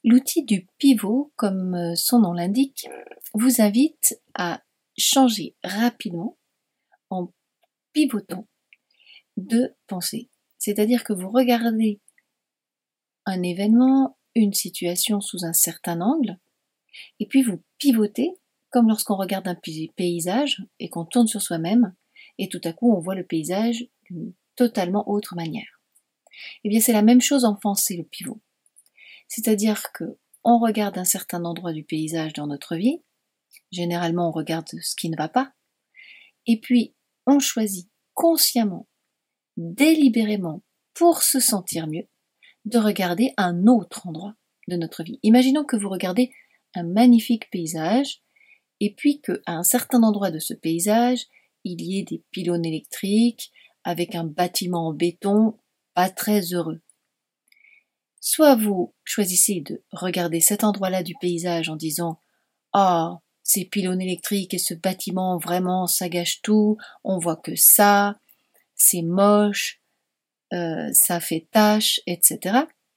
L'outil du pivot, comme son nom l'indique, vous invite à changer rapidement, en pivotant, de pensée. C'est-à-dire que vous regardez un événement, une situation sous un certain angle, et puis vous pivotez, comme lorsqu'on regarde un paysage et qu'on tourne sur soi-même, et tout à coup on voit le paysage d'une totalement autre manière. Eh bien c'est la même chose en pensée, le pivot. C'est-à-dire que on regarde un certain endroit du paysage dans notre vie, généralement on regarde ce qui ne va pas, et puis on choisit consciemment, délibérément, pour se sentir mieux, de regarder un autre endroit de notre vie. Imaginons que vous regardez un magnifique paysage, et puis qu'à un certain endroit de ce paysage, il y ait des pylônes électriques, avec un bâtiment en béton, pas très heureux. Soit vous choisissez de regarder cet endroit-là du paysage en disant « Ah, ces pylônes électriques et ce bâtiment, vraiment, ça gâche tout, on voit que ça, c'est moche, ça fait tache, etc. »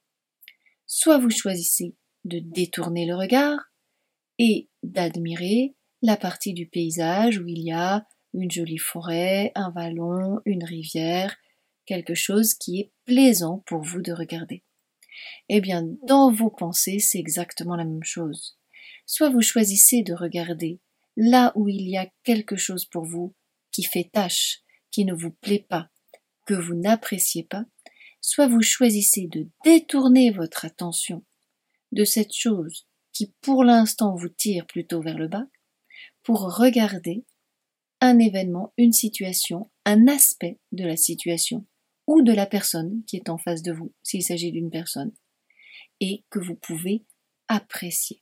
Soit vous choisissez de détourner le regard et d'admirer la partie du paysage où il y a une jolie forêt, un vallon, une rivière, quelque chose qui est plaisant pour vous de regarder. Eh bien, dans vos pensées, c'est exactement la même chose. Soit vous choisissez de regarder là où il y a quelque chose pour vous qui fait tache, qui ne vous plaît pas, que vous n'appréciez pas, soit vous choisissez de détourner votre attention de cette chose qui pour l'instant vous tire plutôt vers le bas, pour regarder un événement, une situation, un aspect de la situation ou de la personne qui est en face de vous, s'il s'agit d'une personne, et que vous pouvez apprécier.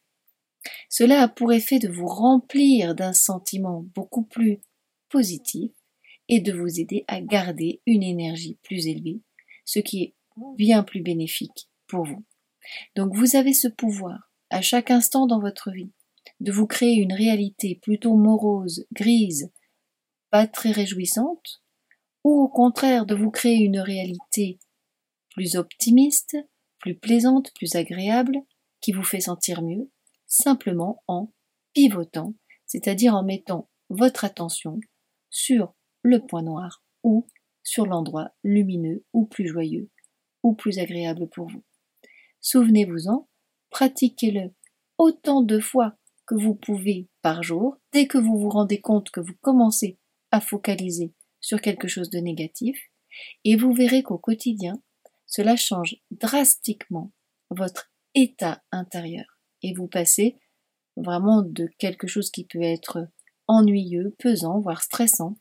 Cela a pour effet de vous remplir d'un sentiment beaucoup plus positif et de vous aider à garder une énergie plus élevée, ce qui est bien plus bénéfique pour vous. Donc vous avez ce pouvoir, à chaque instant dans votre vie, de vous créer une réalité plutôt morose, grise, pas très réjouissante, ou au contraire de vous créer une réalité plus optimiste, plus plaisante, plus agréable, qui vous fait sentir mieux, simplement en pivotant, c'est-à-dire en mettant votre attention sur le point noir ou sur l'endroit lumineux ou plus joyeux ou plus agréable pour vous. Souvenez-vous-en, pratiquez-le autant de fois que vous pouvez par jour, dès que vous vous rendez compte que vous commencez à focaliser sur quelque chose de négatif, et vous verrez qu'au quotidien, cela change drastiquement votre état intérieur, et vous passez vraiment de quelque chose qui peut être ennuyeux, pesant, voire stressant,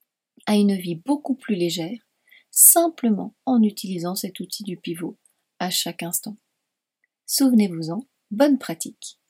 à une vie beaucoup plus légère, simplement en utilisant cet outil du pivot à chaque instant. Souvenez-vous-en, bonne pratique.